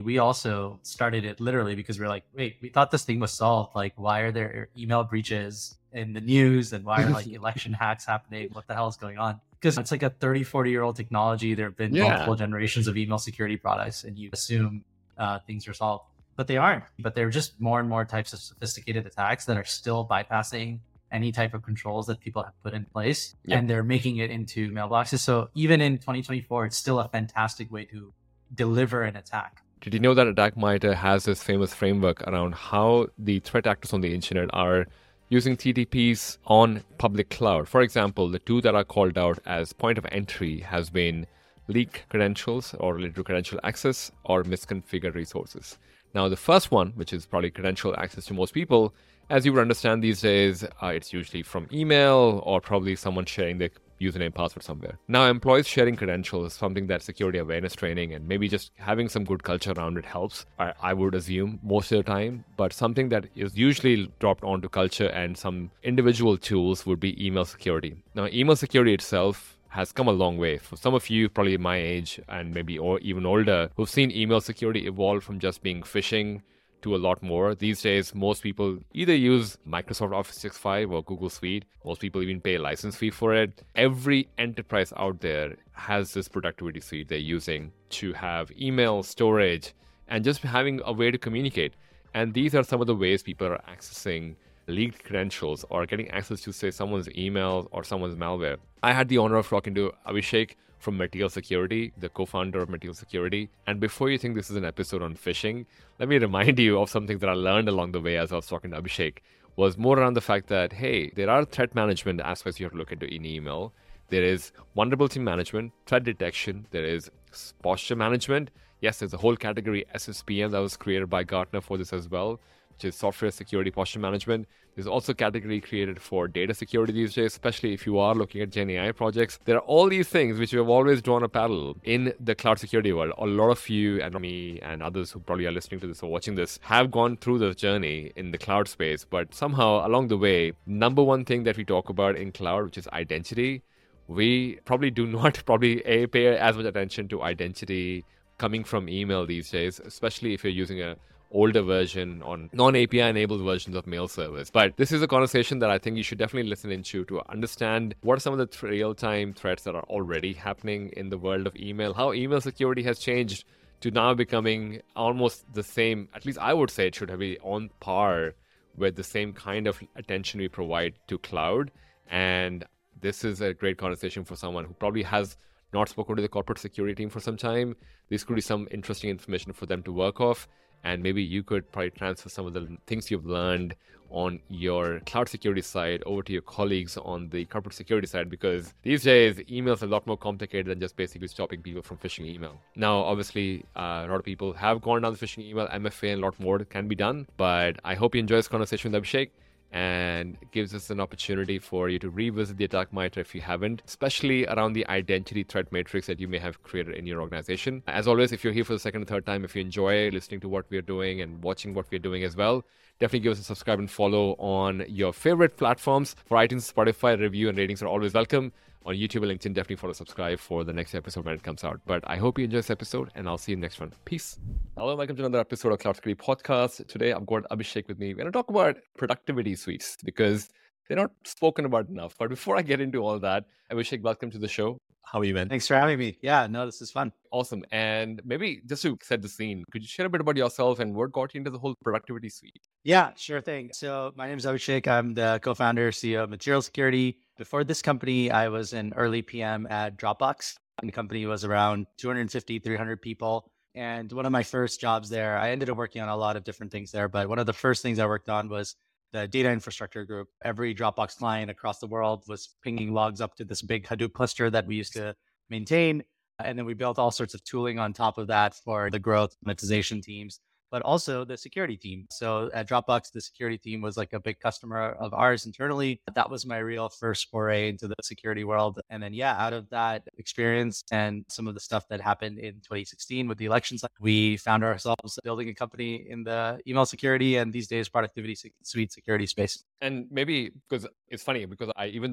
We also started it literally because we're like, wait, we thought this thing was solved. Like, why are there email breaches in the news and why are like election hacks happening? What the hell is going on? Because it's like a 30, 40-year-old technology. There have been Yeah. multiple generations of email security products, and you assume things are solved, but they aren't. But they're just more and more types of sophisticated attacks that are still bypassing any type of controls that people have put in place, Yep. and they're making it into mailboxes. So even in 2024, it's still a fantastic way to deliver an attack. Did you know that Attackmiter has this famous framework around how the threat actors on the internet are using TTPs on public cloud? For example, the two that are called out as point of entry has been leaked credentials or related to credential access or misconfigured resources. Now, the first one, which is probably credential access to most people, as you would understand these days, it's usually from email or probably someone sharing their username password somewhere. Now, employees sharing credentials is something that security awareness training and maybe just having some good culture around it helps, I would assume, most of the time. But something that is usually dropped onto culture and some individual tools would be email security. Now, email security itself has come a long way. For some of you, probably my age and maybe or even older, who've seen email security evolve from just being phishing to a lot more. These days, most people either use Microsoft Office 365 or Google Suite. Most people even pay a license fee for it. Every enterprise out there has this productivity suite they're using to have email storage and just having a way to communicate. And these are some of the ways people are accessing leaked credentials or getting access to, say, someone's email or someone's malware. I had the honor of talking to Abhishek from Material Security, the co-founder of Material Security. And before you think this is an episode on phishing, let me remind you of something that I learned along the way as I was talking to Abhishek, was more around the fact that, hey, there are threat management aspects you have to look into in email. There is vulnerability management, threat detection, there is posture management. Yes, there's a whole category SSPM that was created by Gartner for this as well, which is software security posture management. There's also a category created for data security these days, especially if you are looking at Gen AI projects. There are all these things which we have always drawn a parallel in the cloud security world. A lot of you and me and others who probably are listening to this or watching this have gone through the journey in the cloud space. But somehow along the way, number one thing that we talk about in cloud, which is identity, we probably do not pay as much attention to identity coming from email these days, especially if you're using a older version on non-API enabled versions of mail servers. But this is a conversation that I think you should definitely listen into to understand what are some of the real-time threats that are already happening in the world of email, how email security has changed to now becoming almost the same, at least I would say it should be on par with the same kind of attention we provide to cloud. And this is a great conversation for someone who probably has not spoken to the corporate security team for some time. This could be some interesting information for them to work off. And maybe you could probably transfer some of the things you've learned on your cloud security side over to your colleagues on the corporate security side, because these days email is a lot more complicated than just basically stopping people from phishing email. Now, obviously, a lot of people have gone down the phishing email, MFA, and a lot more can be done. But I hope you enjoy this conversation with Abhishek, and it gives us an opportunity for you to revisit the Attackmiter if you haven't, especially around the identity threat matrix that you may have created in your organization. As always, if you're here for the second or third time, if you enjoy listening to what we're doing and watching what we're doing as well, definitely give us a subscribe and follow on your favorite platforms. For iTunes, Spotify, review and ratings are always welcome. On YouTube and LinkedIn, definitely follow, subscribe for the next episode when it comes out. But I hope you enjoy this episode, and I'll see you in the next one. Peace. Hello, welcome to another episode of Cloud Security Podcast. Today, I've got Abhishek with me. We're going to talk about productivity suites because they're not spoken about enough. But before I get into all that, Abhishek, welcome to the show. How are you, man? Thanks for having me. Yeah, no, this is fun. Awesome. And maybe just to set the scene, could you share a bit about yourself and what got you into the whole productivity suite? Yeah, sure thing. So my name is Abhishek. I'm the co-founder, CEO of Material Security. Before this company, I was an early PM at Dropbox. And the company was around 250, 300 people. And one of my first jobs there, I ended up working on a lot of different things there. But one of the first things I worked on was the data infrastructure group. Every Dropbox client across the world was pinging logs up to this big Hadoop cluster that we used to maintain. And then we built all sorts of tooling on top of that for the growth monetization teams, but also the security team. So at Dropbox, the security team was like a big customer of ours internally. That was my real first foray into the security world. And then, yeah, out of that experience and some of the stuff that happened in 2016 with the elections, we found ourselves building a company in the email security and these days productivity suite security space. And maybe because it's funny, because even though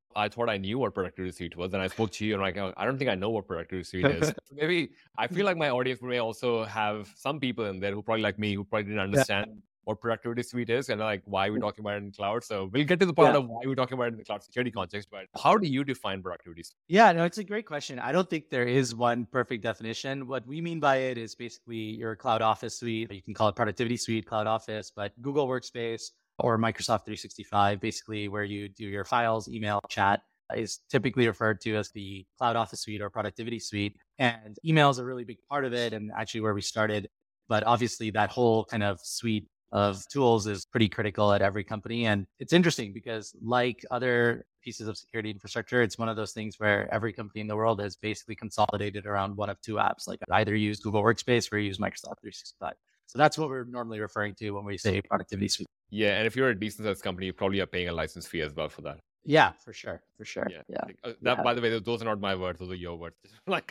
I thought I knew what productivity suite was. And I spoke to you and like, oh, I don't think I know what productivity suite is. So maybe I feel like my audience may also have some people in there who probably like me, who probably didn't Yeah. understand what productivity suite is and like why we're talking about it in cloud. So we'll get to the part Yeah. of why we're talking about it in the cloud security context. But how do you define productivity suite? Yeah, no, it's a great question. I don't think there is one perfect definition. What we mean by it is basically your cloud office suite. You can call it productivity suite, cloud office, but Google Workspace or Microsoft 365, basically where you do your files, email, chat, is typically referred to as the cloud office suite or productivity suite. And email is a really big part of it and actually where we started. But obviously that whole kind of suite of tools is pretty critical at every company. And it's interesting because like other pieces of security infrastructure, it's one of those things where every company in the world has basically consolidated around one of two apps, like either use Google Workspace or use Microsoft 365. So that's what we're normally referring to when we say productivity suite. Yeah. And if you're a decent sized company, you probably are paying a license fee as well for that. Yeah, for sure. For sure. Yeah. Yeah. That, by the way, those are not my words; those are your words.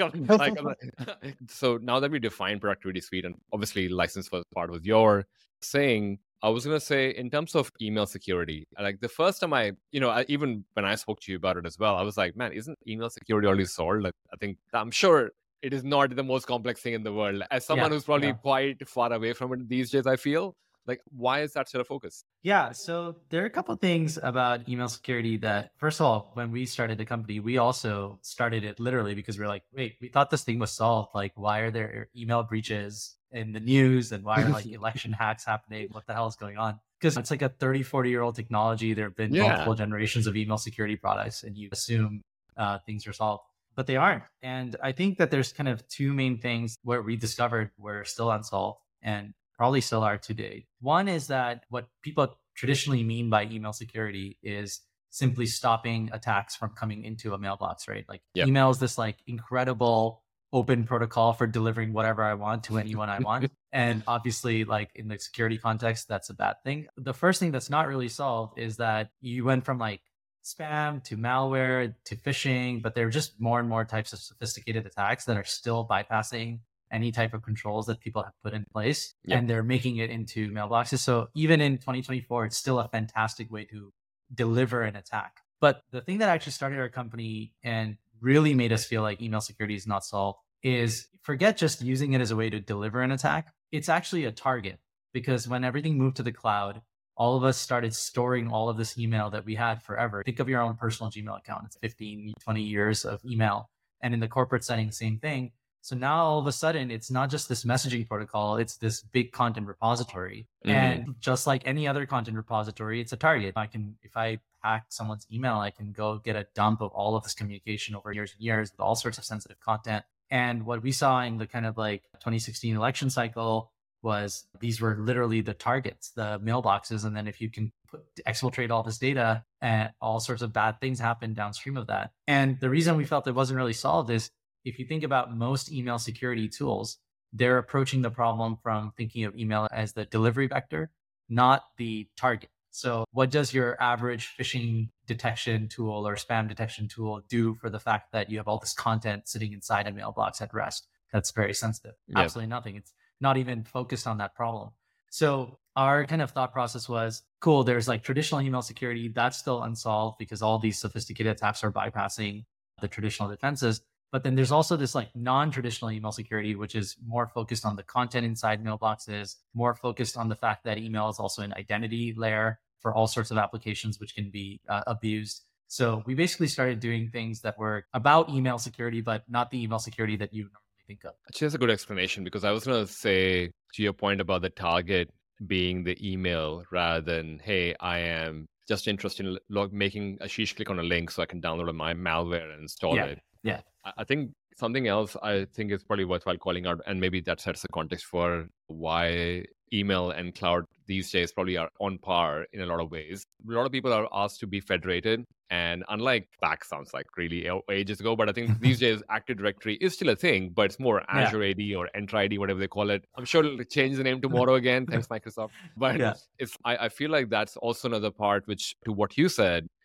So now that we define productivity suite, and obviously license first part was your saying, I was gonna say in terms of email security, like the first time even when I spoke to you about it as well, I was like, man, isn't email security already solved? Like, I'm sure it is not the most complex thing in the world. As someone who's probably quite far away from it these days, I feel like, why is that still a focus? Yeah, so there are a couple of things about email security that, first of all, when we started the company, we also started it literally because we're like, wait, we thought this thing was solved. Like, why are there email breaches in the news and why are like election hacks happening? What the hell is going on? Because it's like a 30, 40-year-old technology. There have been multiple generations of email security products and you assume things are solved, but they aren't. And I think that there's kind of two main things where we discovered were still unsolved and probably still are today. One is that what people traditionally mean by email security is simply stopping attacks from coming into a mailbox, right? Like email is this like incredible open protocol for delivering whatever I want to anyone I want. And obviously, like in the security context, that's a bad thing. The first thing that's not really solved is that you went from like spam to malware to phishing, but there are just more and more types of sophisticated attacks that are still bypassing any type of controls that people have put in place and they're making it into mailboxes. So even in 2024, it's still a fantastic way to deliver an attack. But the thing that actually started our company and really made us feel like email security is not solved is forget just using it as a way to deliver an attack. It's actually a target because when everything moved to the cloud, all of us started storing all of this email that we had forever. Think of your own personal Gmail account. It's 15, 20 years of email. And in the corporate setting, same thing. So now all of a sudden, it's not just this messaging protocol, it's this big content repository. And just like any other content repository, it's a target. If I hack someone's email, I can go get a dump of all of this communication over years and years with all sorts of sensitive content. And what we saw in the kind of like 2016 election cycle was these were literally the targets, the mailboxes. And then if you can exfiltrate all this data and all sorts of bad things happen downstream of that. And the reason we felt it wasn't really solved is if you think about most email security tools, they're approaching the problem from thinking of email as the delivery vector, not the target. So what does your average phishing detection tool or spam detection tool do for the fact that you have all this content sitting inside a mailbox at rest? That's very sensitive. Absolutely nothing. It's not even focused on that problem. So our kind of thought process was, cool, there's like traditional email security that's still unsolved because all these sophisticated attacks are bypassing the traditional defenses. But then there's also this like non-traditional email security, which is more focused on the content inside mailboxes, more focused on the fact that email is also an identity layer for all sorts of applications, which can be abused. So we basically started doing things that were about email security, but not the email security that you normally think of. Actually, that's a good explanation because I was going to say to your point about the target being the email rather than, hey, I am just interested in making Ashish click on a link so I can download my malware and install it. Yeah. I think something else I think is probably worthwhile calling out, and maybe that sets the context for why email and cloud these days probably are on par in a lot of ways. A lot of people are asked to be federated. And unlike back sounds like really ages ago, but I think these days Active Directory is still a thing, but it's more Azure AD or Entra ID, whatever they call it. I'm sure it'll change the name tomorrow again. Thanks, Microsoft. But I feel like that's also another part which, to what you said,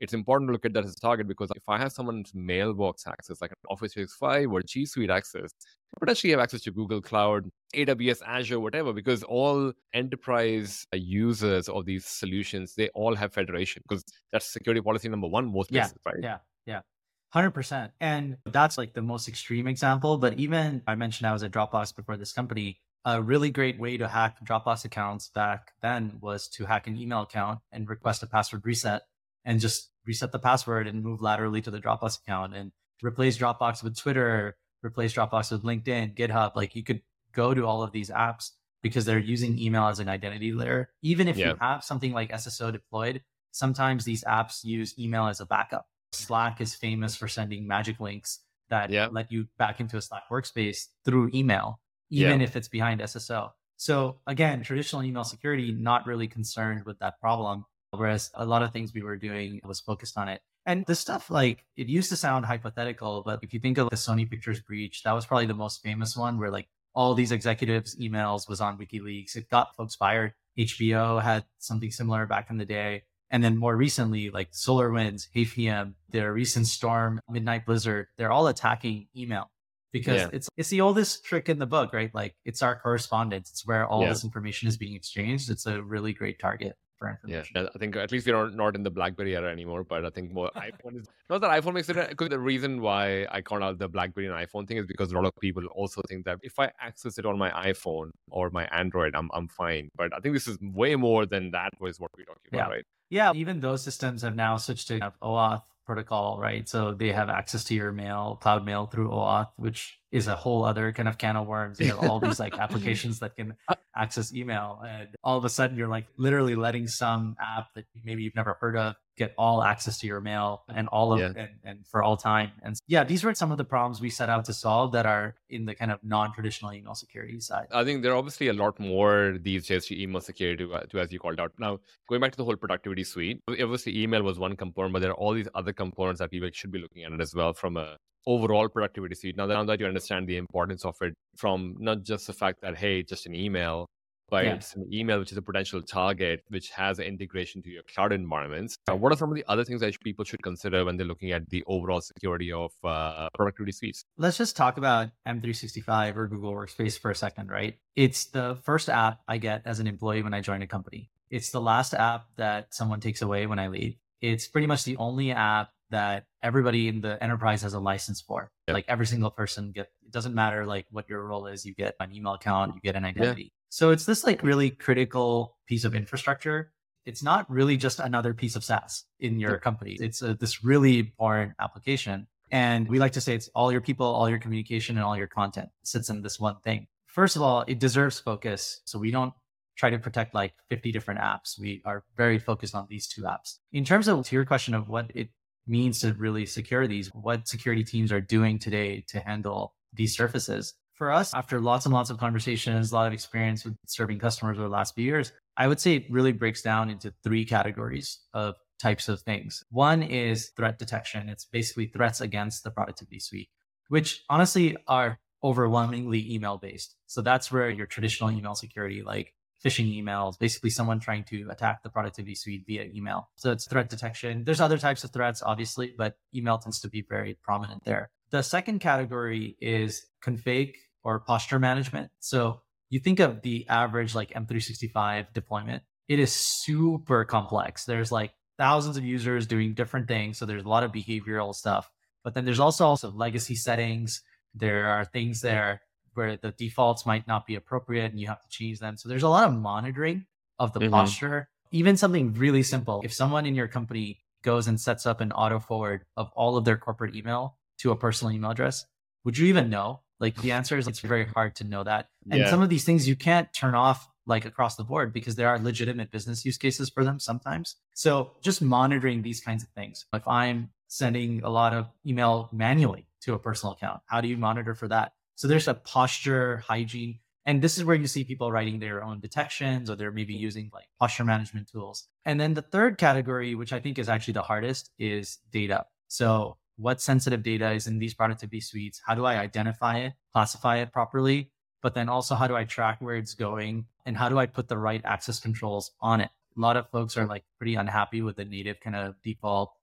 it's important to look at that as a target, because if I have someone's mailbox access, like an Office 365 or G Suite access, potentially have access to Google Cloud, AWS, Azure, whatever, because all enterprise users of these solutions, they all have federation, because that's security policy number one, most Yeah, places, right? yeah, yeah. 100%. And that's like the most extreme example. But even I mentioned I was at Dropbox before this company. A really great way to hack Dropbox accounts back then was to hack an email account and request a password reset and just reset the password and move laterally to the Dropbox account and replace Dropbox with Twitter, replace Dropbox with LinkedIn, GitHub. Like you could go to all of these apps because they're using email as an identity layer. Even if Yeah. you have something like SSO deployed, sometimes these apps use email as a backup. Slack is famous for sending magic links that Yeah. let you back into a Slack workspace through email, Yeah. even if it's behind SSO. So again, traditional email security, not really concerned with that problem. Whereas a lot of things we were doing was focused on it. And the stuff like it used to sound hypothetical, but if you think of the Sony Pictures breach, that was probably the most famous one where like all these executives' emails was on WikiLeaks. It got folks fired. HBO had something similar back in the day. And then more recently, like SolarWinds, HeyPM, their recent storm, Midnight Blizzard, they're all attacking email because Yeah. it's the oldest trick in the book, right? Like it's our correspondence. It's where all Yeah. this information is being exchanged. It's a really great target for Yeah, information. I think at least we're not in the BlackBerry era anymore, but I think more iPhone is not that iPhone makes it. Because the reason why I call out the BlackBerry and iPhone thing is because a lot of people also think that if I access it on my iPhone or my Android, I'm fine. But I think this is way more than that was what we're talking about, Yeah. right? Yeah, even those systems have now switched to OAuth protocol, right? So they have access to your mail, cloud mail through OAuth, which is a whole other kind of can of worms. You have all these like applications that can access email, and all of a sudden you're like literally letting some app that maybe you've never heard of get all access to your mail and all of Yeah. and for all time. And yeah, these were some of the problems we set out to solve that are in the kind of non-traditional email security side. I think there are obviously a lot more these days to email security, to as you called out. Now, going back to the whole productivity suite, obviously email was one component, but there are all these other components that people should be looking at it as well from a overall productivity suite. Now that you understand the importance of it, from not just the fact that, hey, just an email, but Yeah. it's an email which is a potential target, which has an integration to your cloud environments. What are some of the other things that people should consider when they're looking at the overall security of productivity suites? Let's just talk about M365 or Google Workspace for a second, right? It's the first app I get as an employee when I join a company. It's the last app that someone takes away when I leave. It's pretty much the only app that everybody in the enterprise has a license for. Yep. Like every single person it doesn't matter like what your role is, you get an email account, you get an identity. So it's this like really critical piece of infrastructure. It's not really just another piece of SaaS in your company. It's this really important application. And we like to say it's all your people, all your communication, and all your content sits in this one thing. First of all, it deserves focus. So we don't try to protect like 50 different apps. We are very focused on these two apps. In terms of to your question of what it means to really secure these, what security teams are doing today to handle these surfaces. For us, after lots and lots of conversations, a lot of experience with serving customers over the last few years, I would say it really breaks down into three categories of types of things. One is threat detection. It's basically threats against the productivity suite, which honestly are overwhelmingly email based. So that's where your traditional email security, like phishing emails, basically someone trying to attack the productivity suite via email. So it's threat detection. There's other types of threats, obviously, but email tends to be very prominent there. The second category is config or posture management. So you think of the average like M365 deployment, it is super complex. There's like thousands of users doing different things. So there's a lot of behavioral stuff, but then there's also legacy settings. There are things there where the defaults might not be appropriate and you have to change them. So there's a lot of monitoring of the posture. Even something really simple. If someone in your company goes and sets up an auto forward of all of their corporate email to a personal email address, would you even know? Like the answer is it's very hard to know that. And some of these things you can't turn off like across the board because there are legitimate business use cases for them sometimes. So just monitoring these kinds of things. If I'm sending a lot of email manually to a personal account, how do you monitor for that? So there's a posture hygiene. And this is where you see people writing their own detections or they're maybe using like posture management tools. And then the third category, which I think is actually the hardest, is data. So what sensitive data is in these productivity suites? How do I identify it, classify it properly? But then also how do I track where it's going? And how do I put the right access controls on it? A lot of folks are like pretty unhappy with the native kind of default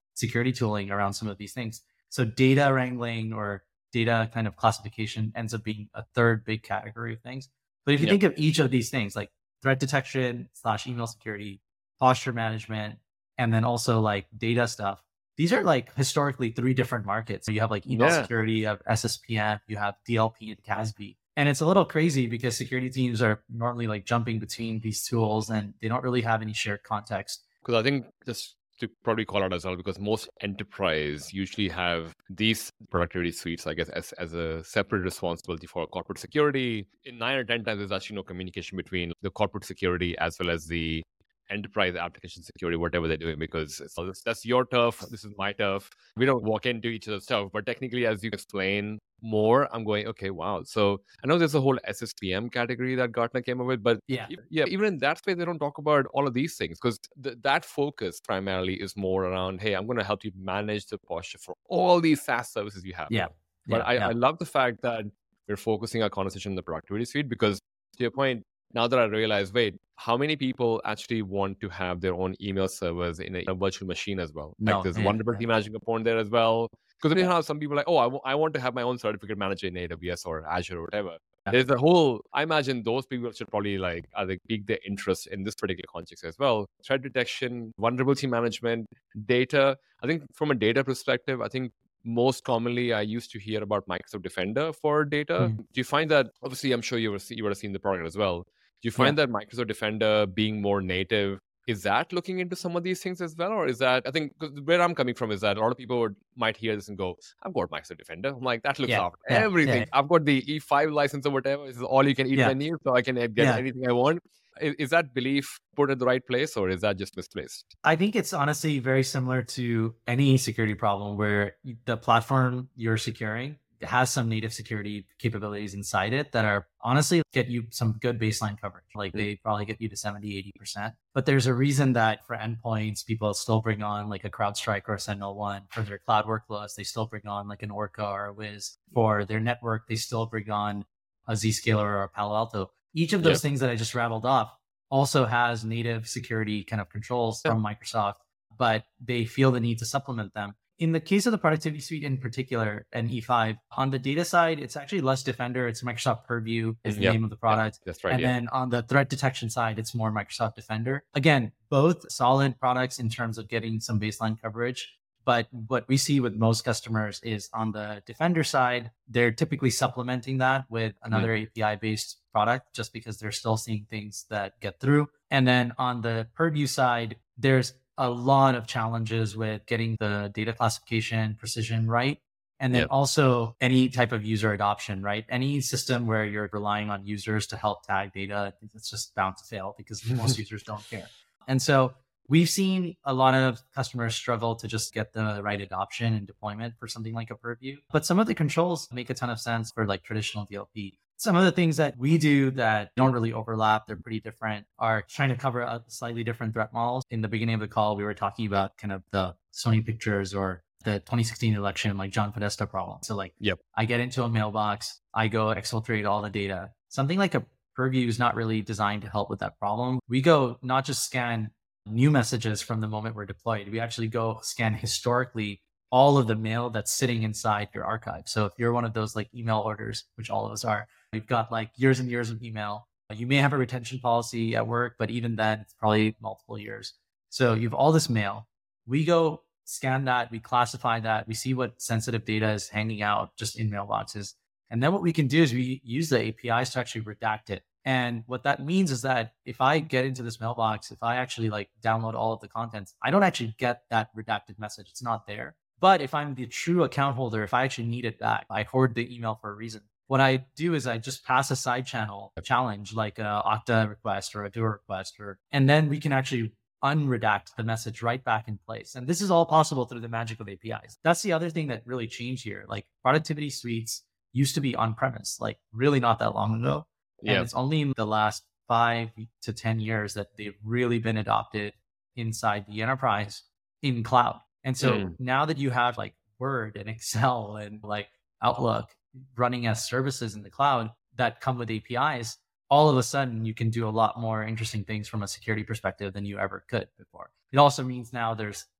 security tooling around some of these things. So data wrangling or data kind of classification ends up being a third big category of things. But if you think of each of these things, like threat detection / email security, posture management, and then also like data stuff, these are like historically three different markets. So you have like email security, you have SSPM, you have DLP and CASB. And it's a little crazy because security teams are normally like jumping between these tools and they don't really have any shared context. Because I think just to probably call out as well, because most enterprise usually have these productivity suites, I guess, as a separate responsibility for corporate security. In 9 or 10 times, there's actually no communication between the corporate security as well as the enterprise application security, whatever they're doing, because that's your turf, this is my turf. We don't walk into each other's stuff, but technically, as you explain more, I'm going, okay, wow. So I know there's a whole SSPM category that Gartner came up with, but even in that space, they don't talk about all of these things because that focus primarily is more around, hey, I'm going to help you manage the posture for all these SaaS services you have. But I love the fact that we're focusing our conversation on the productivity suite because, to your point, now that I realize, wait, how many people actually want to have their own email servers in a virtual machine as well? Like there's vulnerability management component there as well. Because then you have some people like, oh, I want to have my own certificate manager in AWS or Azure or whatever. There's a whole, I imagine those people should probably pique their interest in this particular context as well. Threat detection, vulnerability management, data. I think from a data perspective, I think most commonly, I used to hear about Microsoft Defender for data. Do you find that, obviously, I'm sure you would have seen the product as well. Do you find that Microsoft Defender being more native, is that looking into some of these things as well? Or is that, I think where I'm coming from is that a lot of people might hear this and go, I've got Microsoft Defender. I'm like, that looks after everything. I've got the E5 license or whatever. This is all you can eat menu, so I can get anything I want. Is that belief put in the right place or is that just misplaced? I think it's honestly very similar to any security problem where the platform you're securing has some native security capabilities inside it that are honestly get you some good baseline coverage. Like they probably get you to 70, 80%. But there's a reason that for endpoints, people still bring on like a CrowdStrike or a SentinelOne. For their cloud workloads, they still bring on like an Orca or a Wiz. For their network, they still bring on a Zscaler or a Palo Alto. Each of those things that I just rattled off also has native security kind of controls from Microsoft, but they feel the need to supplement them. In the case of the productivity suite in particular and E5, on the data side, it's actually less Defender. It's Microsoft Purview is the name of the product. That's right. And then on the threat detection side, it's more Microsoft Defender. Again, both solid products in terms of getting some baseline coverage. But what we see with most customers is on the Defender side, they're typically supplementing that with another API-based product just because they're still seeing things that get through. And then on the Purview side, there's a lot of challenges with getting the data classification precision right. And then also any type of user adoption, right? Any system where you're relying on users to help tag data, it's just bound to fail because most users don't care. And so we've seen a lot of customers struggle to just get the right adoption and deployment for something like a Purview. But some of the controls make a ton of sense for like traditional DLP. Some of the things that we do that don't really overlap, they're pretty different, are trying to cover a slightly different threat models. In the beginning of the call, we were talking about kind of the Sony pictures or the 2016 election, like John Podesta problem. So like, I get into a mailbox, I go exfiltrate all the data. Something like a Purview is not really designed to help with that problem. We go not just scan new messages from the moment we're deployed. We actually go scan historically all of the mail that's sitting inside your archive. So if you're one of those like email orders, which all of us are, we've got like years and years of email. You may have a retention policy at work, but even then it's probably multiple years. So you have all this mail. We go scan that, we classify that, we see what sensitive data is hanging out just in mailboxes. And then what we can do is we use the APIs to actually redact it. And what that means is that if I get into this mailbox, if I actually like download all of the contents, I don't actually get that redacted message. It's not there. But if I'm the true account holder, if I actually need it back, I hoard the email for a reason. What I do is I just pass a side channel challenge like a Okta request or a Duo request, and then we can actually unredact the message right back in place. And this is all possible through the magic of APIs. That's the other thing that really changed here. Like productivity suites used to be on-premise, like really not that long ago. And it's only in the last 5 to 10 years that they've really been adopted inside the enterprise in cloud. And so now that you have like Word and Excel and like Outlook running as services in the cloud that come with APIs, all of a sudden you can do a lot more interesting things from a security perspective than you ever could before. It also means now there's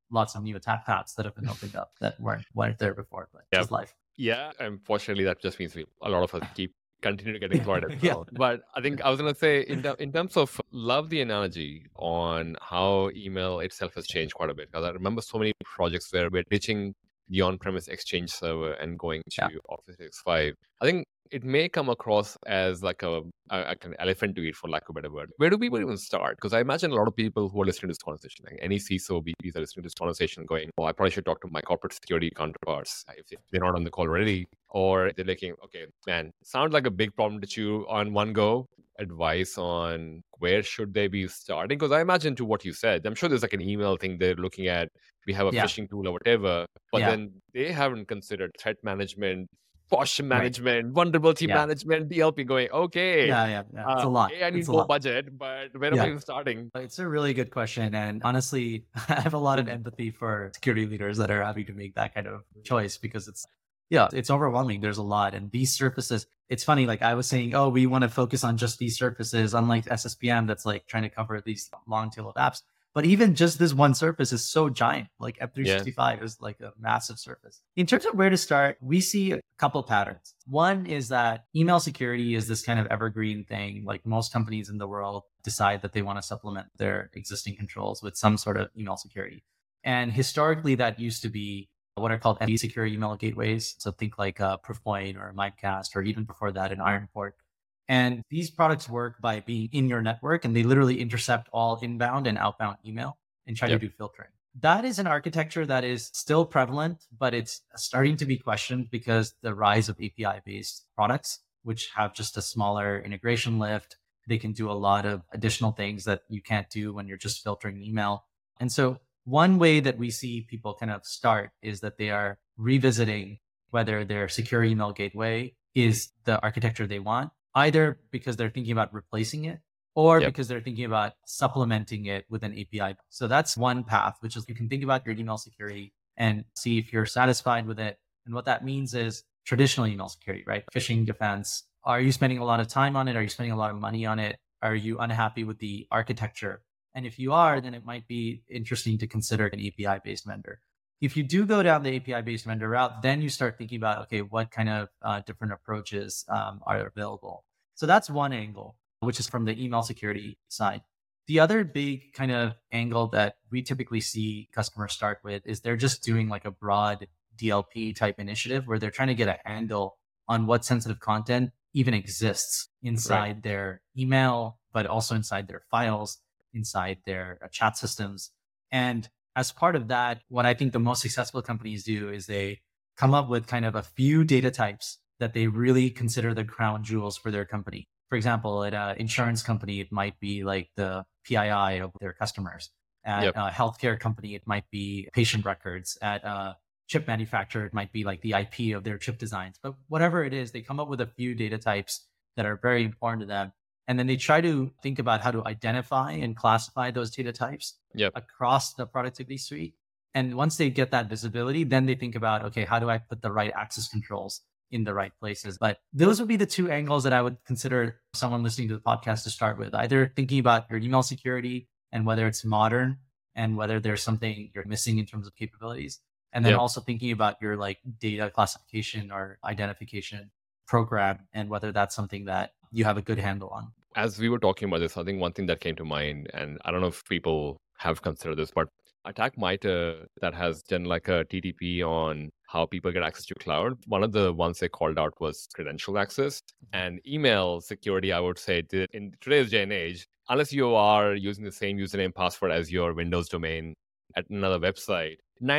lots of new attack paths that have been opened up that weren't there before, but Yeah. just life. Yeah, unfortunately, that just means a lot of us continue to get employed as Yeah. well. But I think I was going to say, in terms of, love the analogy on how email itself has changed quite a bit. Because I remember so many projects where we're ditching the on-premise Exchange server and going to Yeah. Office 365. I think it may come across as like a kind of elephant to eat, for lack of a better word. Where do people even start? Because I imagine a lot of people who are listening to this conversation, like any CISO, VPs are listening to this conversation going, oh, I probably should talk to my corporate security counterparts if they're not on the call already. Or they're looking, okay, man, sounds like a big problem to chew on one go. Advice on where should they be starting? Because I imagine, to what you said, I'm sure there's like an email thing they're looking at. We have a Yeah. phishing tool or whatever, but Yeah. then they haven't considered threat management, posture Right. management, vulnerability Yeah. management, DLP. Going, okay, Yeah. It's a lot. I need It's a more lot. budget, but where am I Yeah. even starting? It's a really good question. And honestly, I have a lot of empathy for security leaders that are having to make that kind of choice because it's overwhelming. There's a lot. And these surfaces, it's funny, like I was saying, oh, we want to focus on just these surfaces, unlike SSPM that's like trying to cover these long tail of apps. But even just this one surface is so giant, like M365 is like a massive surface. In terms of where to start, we see a couple patterns. One is that email security is this kind of evergreen thing. Like most companies in the world decide that they want to supplement their existing controls with some sort of email security. And historically, that used to be what are called MD secure email gateways. So think like Proofpoint or Mimecast, or even before that, an Ironport. And these products work by being in your network, and they literally intercept all inbound and outbound email and try to do filtering. That is an architecture that is still prevalent, but it's starting to be questioned because the rise of API-based products, which have just a smaller integration lift. They can do a lot of additional things that you can't do when you're just filtering email. And so one way that we see people kind of start is that they are revisiting whether their secure email gateway is the architecture they want, either because they're thinking about replacing it or because they're thinking about supplementing it with an API. So that's one path, which is you can think about your email security and see if you're satisfied with it. And what that means is traditional email security, right? Phishing defense. Are you spending a lot of time on it? Are you spending a lot of money on it? Are you unhappy with the architecture? And if you are, then it might be interesting to consider an API-based vendor. If you do go down the API-based vendor route, then you start thinking about, okay, what kind of different approaches are available? So that's one angle, which is from the email security side. The other big kind of angle that we typically see customers start with is they're just doing like a broad DLP type initiative where they're trying to get a handle on what sensitive content even exists inside their email, but also inside their files, inside their chat systems. And as part of that, what I think the most successful companies do is they come up with kind of a few data types that they really consider the crown jewels for their company. For example, at an insurance company, it might be like the PII of their customers. At a healthcare company, it might be patient records. At a chip manufacturer, it might be like the IP of their chip designs. But whatever it is, they come up with a few data types that are very important to them. And then they try to think about how to identify and classify those data types across the productivity suite. And once they get that visibility, then they think about, okay, how do I put the right access controls in the right places? But those would be the two angles that I would consider someone listening to the podcast to start with, either thinking about your email security and whether it's modern and whether there's something you're missing in terms of capabilities. And then also thinking about your like data classification or identification program and whether that's something that you have a good handle on. As we were talking about this, I think one thing that came to mind, and I don't know if people have considered this, but Attack MITRE that has done like a TTP on how people get access to cloud. One of the ones they called out was credential access and email security. I would say in today's day and age, unless you are using the same username password as your Windows domain at another website,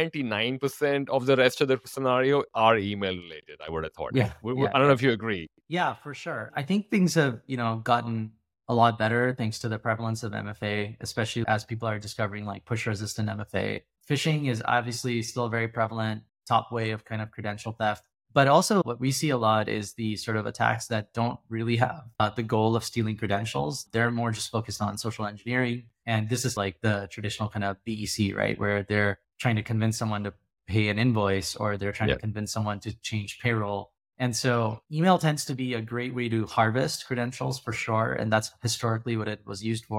99% of the rest of the scenario are email related, I would have thought. I don't know if you agree. Yeah, for sure. I think things have, gotten a lot better thanks to the prevalence of MFA, especially as people are discovering like push resistant MFA. Phishing is obviously still very prevalent, top way of kind of credential theft. But also what we see a lot is the sort of attacks that don't really have the goal of stealing credentials. They're more just focused on social engineering. And this is like the traditional kind of BEC, right? Where they're trying to convince someone to pay an invoice or they're trying to convince someone to change payroll. And so email tends to be a great way to harvest credentials for sure. And that's historically what it was used for.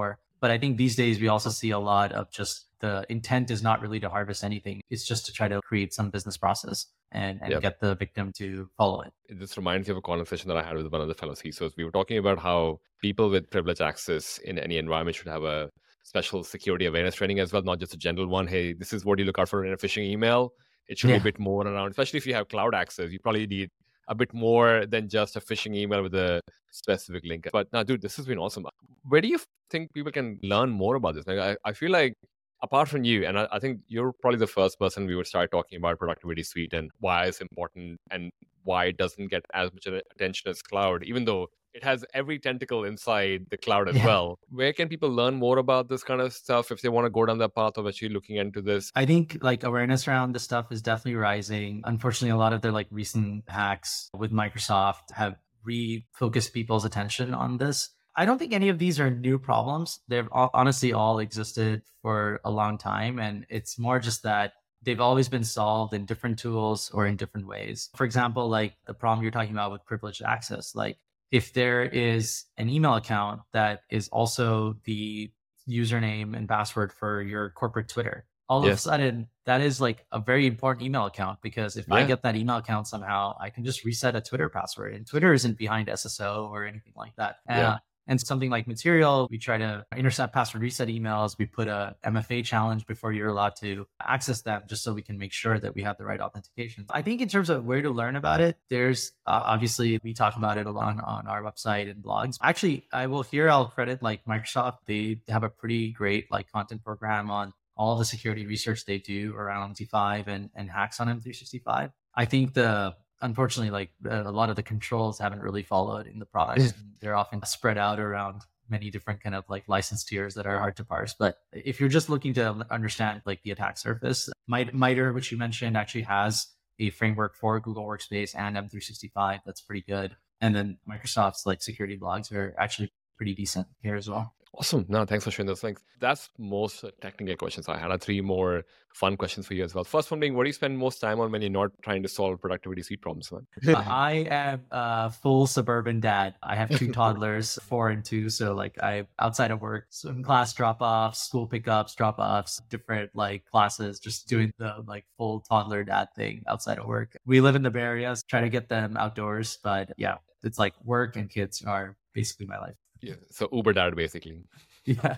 But I think these days we also see a lot of just the intent is not really to harvest anything. It's just to try to create some business process and get the victim to follow it. This reminds me of a conversation that I had with one of the fellow CISOs. We were talking about how people with privileged access in any environment should have a special security awareness training as well, not just a general one. Hey, this is what you look out for in a phishing email. It should be a bit more around, especially if you have cloud access. You probably need a bit more than just a phishing email with a specific link. But now, dude, this has been awesome. Where do you think people can learn more about this? Like, I feel like apart from you, and I think you're probably the first person we would start talking about Productivity Suite and why it's important and why it doesn't get as much attention as cloud, even though it has every tentacle inside the cloud as well. Where can people learn more about this kind of stuff if they want to go down that path of actually looking into this? I think like awareness around this stuff is definitely rising. Unfortunately, a lot of their like recent hacks with Microsoft have refocused people's attention on this. I don't think any of these are new problems. They've honestly all existed for a long time. And it's more just that they've always been solved in different tools or in different ways. For example, like the problem you're talking about with privileged access, like if there is an email account that is also the username and password for your corporate Twitter, all of a sudden that is like a very important email account, because if I get that email account somehow, I can just reset a Twitter password, and Twitter isn't behind SSO or anything like that. And something like Material, we try to intercept password reset emails. We put a MFA challenge before you're allowed to access them, just so we can make sure that we have the right authentication. I think in terms of where to learn about it, there's obviously, we talk about it a lot on our website and blogs. Actually, I'll credit like Microsoft. They have a pretty great like content program on all the security research they do around C5 and hacks on M365. I think unfortunately, like a lot of the controls haven't really followed in the product. They're often spread out around many different kind of like license tiers that are hard to parse. But if you're just looking to understand like the attack surface, MITRE, which you mentioned, actually has a framework for Google Workspace and M365 that's pretty good. And then Microsoft's like security blogs are actually pretty decent here as well. Awesome. No, thanks for sharing those links. That's most technical questions I had. 3 more fun questions for you as well. First one being, what do you spend most time on when you're not trying to solve Productivity Suite problems, man? I am a full suburban dad. I have 2 toddlers, 4 and 2. So like outside of work, swim class drop-offs, school pickups, drop-offs, different like classes, just doing the like full toddler dad thing outside of work. We live in the Bay Area, try to get them outdoors. But yeah, it's like work and kids are basically my life. Yeah, so Uber dad, basically. Yeah.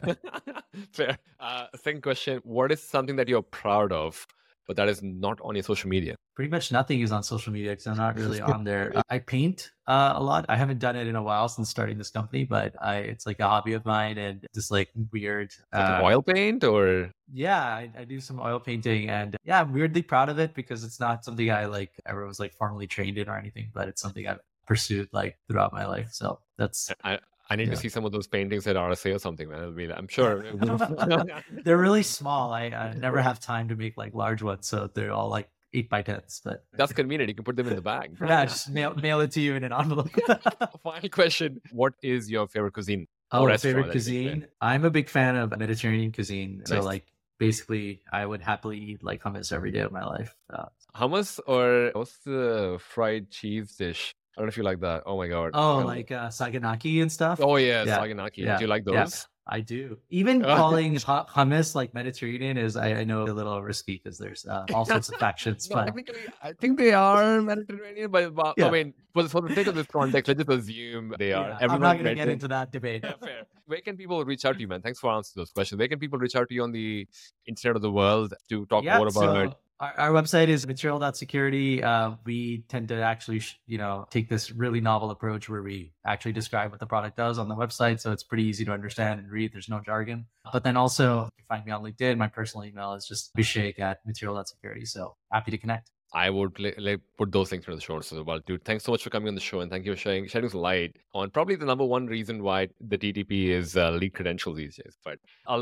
Fair. Second question, what is something that you're proud of, but that is not on your social media? Pretty much nothing is on social media because I'm not really on there. I paint a lot. I haven't done it in a while since starting this company, but it's like a hobby of mine and just like weird. Like oil paint or? Yeah, I do some oil painting, and yeah, I'm weirdly proud of it because it's not something I like ever was like formally trained in or anything, but it's something I've pursued like throughout my life. So that's... I need to see some of those paintings at RSA or something, man. I'm sure. They're really small. I never have time to make like large ones. So they're all like 8x10s, but that's convenient. You can put them in the bag. Yeah, just mail it to you in an envelope. Final question. What is your favorite cuisine? Favorite cuisine? I'm a big fan of Mediterranean cuisine. Nice. So like basically I would happily eat like hummus every day of my life. Hummus, or what's the fried cheese dish? I don't know if you like that. Oh my God. Like saganaki and stuff. Oh yeah, saganaki. Yeah. Do you like those? Yeah, I do. Even calling hummus like Mediterranean is, I know, a little risky because there's all sorts of factions. No, but I think they are Mediterranean, but I mean, for the sake of this context, let's just assume they are. I'm not going to get into that debate. Yeah, fair. Where can people reach out to you, man? Thanks for answering those questions. Where can people reach out to you on the internet of the world to talk more about? Our website is material.security. We tend to actually, take this really novel approach where we actually describe what the product does on the website. So it's pretty easy to understand and read. There's no jargon. But then also, you can find me on LinkedIn. My personal email is just abhishek@material.security. So happy to connect. I would put those links in the show notes as well. Dude, thanks so much for coming on the show, and thank you for shedding some light on probably the number one reason why the TTP is lead credentials these days. But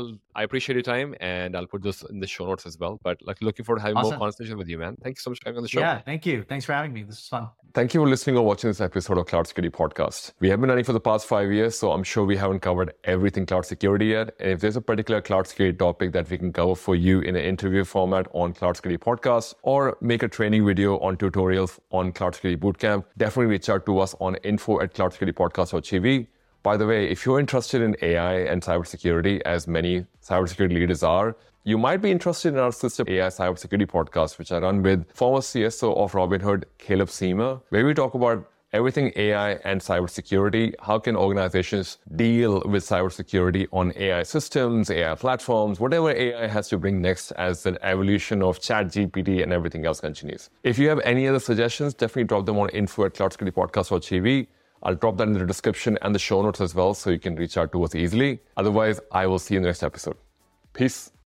I appreciate your time, and I'll put those in the show notes as well. But looking forward to having more conversation with you, man. Thank you so much for coming on the show. Yeah, thank you. Thanks for having me. This was fun. Thank you for listening or watching this episode of Cloud Security Podcast. We have been running for the past 5 years, so I'm sure we haven't covered everything cloud security yet. And if there's a particular cloud security topic that we can cover for you in an interview format on Cloud Security Podcast, or make a training video on tutorials on Cloud Security Bootcamp, definitely reach out to us on info@cloudsecuritypodcast.tv. By the way, if you're interested in AI and cybersecurity, as many cybersecurity leaders are, you might be interested in our sister AI Cybersecurity podcast, which I run with former CSO of Robinhood, Caleb Seamer, where we talk about everything AI and cybersecurity. How can organizations deal with cybersecurity on AI systems, AI platforms, whatever AI has to bring next as the evolution of ChatGPT and everything else continues. If you have any other suggestions, definitely drop them on info@cloudsecuritypodcast.tv. I'll drop that in the description and the show notes as well, so you can reach out to us easily. Otherwise, I will see you in the next episode. Peace.